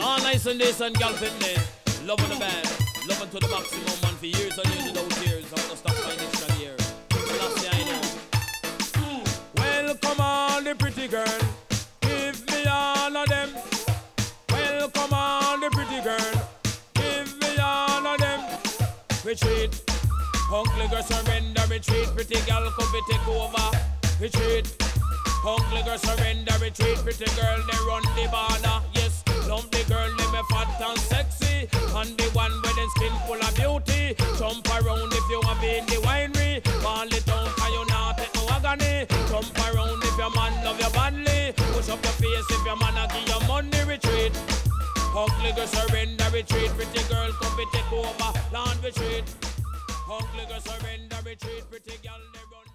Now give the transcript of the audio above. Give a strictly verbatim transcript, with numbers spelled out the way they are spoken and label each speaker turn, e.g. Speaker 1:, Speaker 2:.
Speaker 1: All nice and this and gal fitness. Loving the band. Loving to the maximum, man. For years and years without tears. I'm gonna stop my initial year. Last year I know. Well, come on, the pretty girl. Give me all of them. Well, come on, the pretty girl. Give me all of them. Retreat. Uncle girl surrender. Retreat. Pretty girl come to take over. Retreat. Uncle girl surrender. Retreat. Pretty girl they run the border. Yes, lump the girl they me fat and sexy. And the one with the skin full of beauty. Jump around if you want be in the winery. Ball it down cause you not take no agony. Jump around if your man love you badly. Push up your face if your man a give you money. Retreat. Ugly girl surrender. Retreat. Pretty girl come be take over. Land retreat. Ugly girl surrender. Retreat. Pretty girl they run.